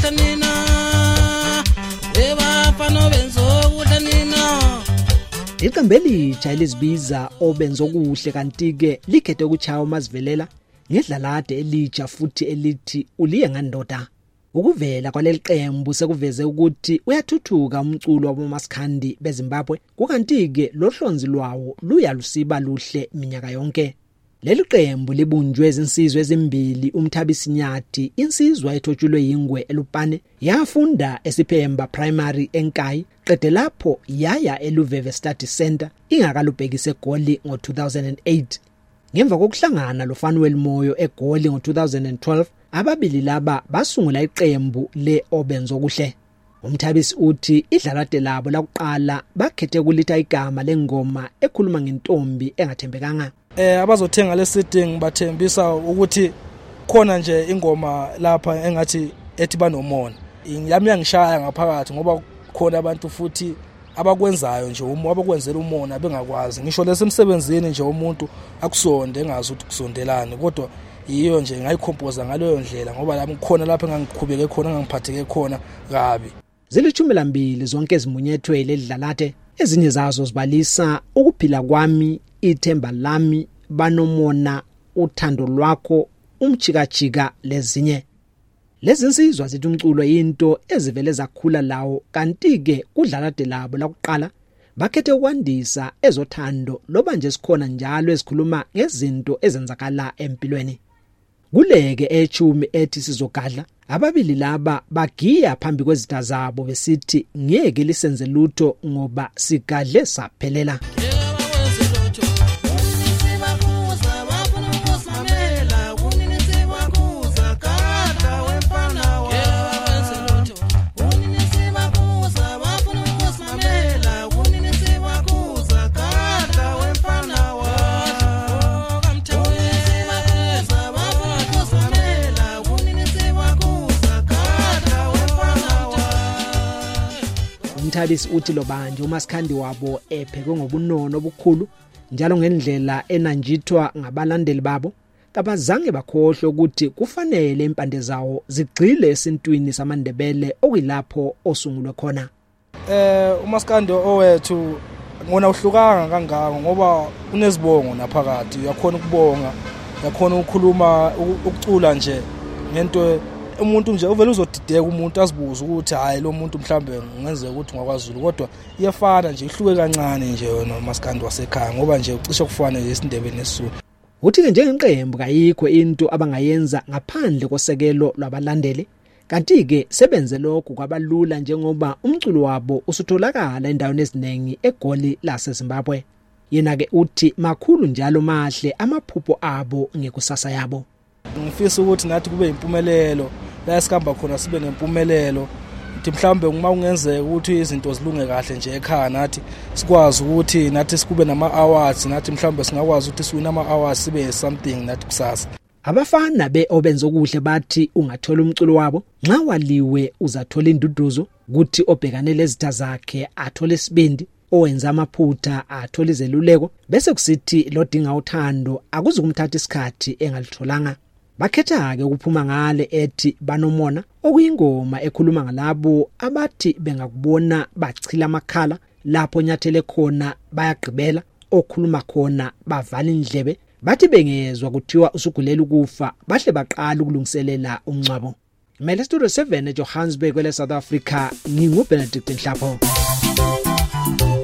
nina ebafana benzo kuhle nina. Iqembu elitsha elizibiza obenza okuhle kanti ke likhethe ukuchaya uMasivelela ngedlalade elitsha futhi elithi uliye ngandoda. Ukuvela kwaleli qembu sekuveze ukuthi uyathuthuka umculo waboMaskandi beZimbabwe kukanti ke lohlonzi lwawo luyalusiba luhle minyaka yonke. Leli qembu libunjwe izinsizwa ezimbili uMthabisinyathi insizwa ethotshulwe yingwe eLupane yafunda eSiphemba Primary eNkayi qede lapho yaya eLuveve Study Center ingakalubhekise eGoli ngo2008. Ngemva kokuhlangana loFanuel Moyo eGoli ngo2012 ababili laba basungula iqembu leObenza okuhle. Umthabisi uthi idlalade labo lakuqala bakhethe kulitha igama lengoma ekhuluma ngentombi engathembekanga. Abazothenga lesitting bathembisa ukuthi khona nje ingoma lapha engathi ethi banomona. Yami yangishaya ngaphakathi ngoba khona abantu futhi abakwenzayo nje abakwenzela umona bengakwazi. Ngisho lesemsebenzini nje umuntu akusonde engazi ukuthi kusondelane kodwa yiyo nje ngayikhompoza ngaleyo ndlela ngoba lapho khona lapho engangiqhubeke khona engangiphatheke khona kabi. Zilithumi lambili zonke ezimunyethwe ledlalate ezinye zazo zibalisa ukuphila kwami, ithemba lami, banomona, uthando lwakho, umchikachika lezinye. Lezi nsizwa zithi umculo into ezivele zakhula lawo kanti ke kudlalade labo lakuqala bakhethe ukwandisa ezothando loba nje sikhona njalo esikhuluma ngezinto ezenzakala empilweni. Kuleke echumi ethi sizogadla ababili laba bagiya phambi kwezitha zabo besithi ngeke lisenze lutho ngoba sigadle saphelela. Umthabisi uthi lo banje uMaskandi wabo epheke ngobunono obukhulu njalo ngendlela enanjithwa ngabalandeli babo kabazange bakhohle ukuthi kufanele impande zawo zigxile esintwini samaNdebele okuyilapho osungulwe khona. uMaskandi owethu ngona uhlukanga kangaka ngoba unezibongo naphakathi uyakhona ukubonga uyakhona ukukhuluma ukucula nje ngento umuntu nje uvela uzodideka umuntu azibuza ukuthi hayi lo muntu mhlambe ngenzeka ukuthi ngakwaZulu kodwa iyafana nje ihluke kancane nje yona uMaskandi wasekhaya ngoba nje ucishe kufana nje isindebele nesizulu. Uthi ke njengeqembu kayikho into abangayenza ngaphandle kosekelo lwabalandeli kanti ke sebenze lokho kwabalula njengoba umculo wabo usutholakala endaweni eziningi eGoli laseZimbabwe. Yena ke uthi makhulu njalo mahle amaphupho abo ngekusasa yabo. Ngifisa ukuthi nathi kube impumelelo la esikhamba khona sibe nempumelelo ukuthi mhlambe uma ungenzeka ukuthi izinto zilunge kahle nje ekhaya nathi sikwazi ukuthi nathi sikube nama awards nathi mhlambe singakwazi ukuthi siwina ama awards sibe something nathi kusasa. Abafana beObenza okuhle bathi ungathola umculo wabo nxa waliwe uzathola induduzo ukuthi obhekane lezitha zakhe athole isibindi owenza amaphutha athola izeluleko bese kusithi lodinga uthando akuzukumthatha isikhathi engalitholanga. Bakhetha ke ukuphuma ngale ethi banomona okuyingoma ekhuluma ngalabo abathi bengakubona bachila amakhala lapho nyathele khona bayagqibela okhuluma khona bavala indlebe bathi bengezwa kuthiwa usugulela ukufa bahle baqala ukulungiselela umncwabo. Mele Studio 7 eJohannesburg kwele South Africa nginguBenedict Nhlapho.